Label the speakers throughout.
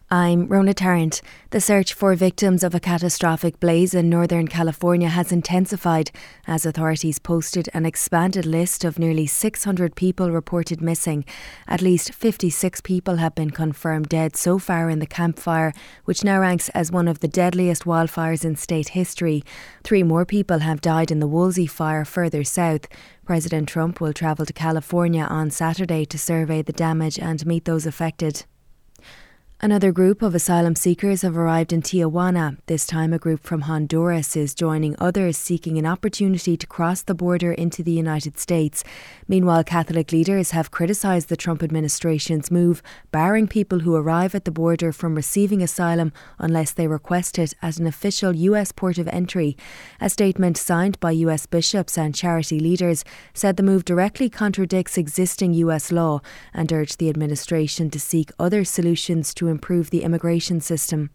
Speaker 1: I'm Rona Tarrant. The search for victims of a catastrophic blaze in Northern California has intensified as authorities posted an expanded list of nearly 600 people reported missing. At least 56 people have been confirmed dead so far in the Camp Fire, which now ranks as one of the deadliest wildfires in state history. 3 more people have died in the Woolsey fire further south. President Trump will travel to California on Saturday to survey the damage and meet those affected. Another group of asylum seekers have arrived in Tijuana. This time a group from Honduras is joining others seeking an opportunity to cross the border into the United States. Meanwhile, Catholic leaders have criticised the Trump administration's move, barring people who arrive at the border from receiving asylum unless they request it at an official US port of entry. A statement signed by US bishops and charity leaders said the move directly contradicts existing US law and urged the administration to seek other solutions to improve the immigration system.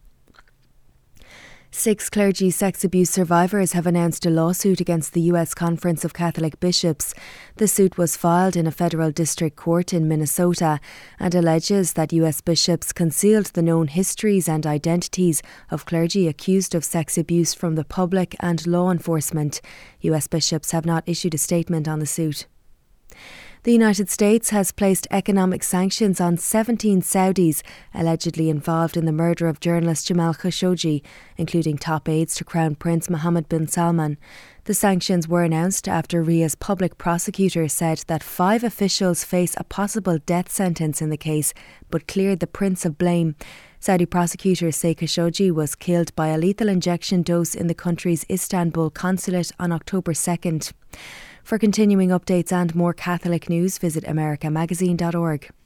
Speaker 1: 6 clergy sex abuse survivors have announced a lawsuit against the US Conference of Catholic Bishops. The suit was filed in a federal district court in Minnesota and alleges that US bishops concealed the known histories and identities of clergy accused of sex abuse from the public and law enforcement. US bishops have not issued a statement on the suit. The United States has placed economic sanctions on 17 Saudis allegedly involved in the murder of journalist Jamal Khashoggi, including top aides to Crown Prince Mohammed bin Salman. The sanctions were announced after Riyadh's public prosecutor said that 5 officials face a possible death sentence in the case, but cleared the prince of blame. Saudi prosecutors say Khashoggi was killed by a lethal injection dose in the country's Istanbul consulate on October 2nd. For continuing updates and more Catholic news, visit americamagazine.org.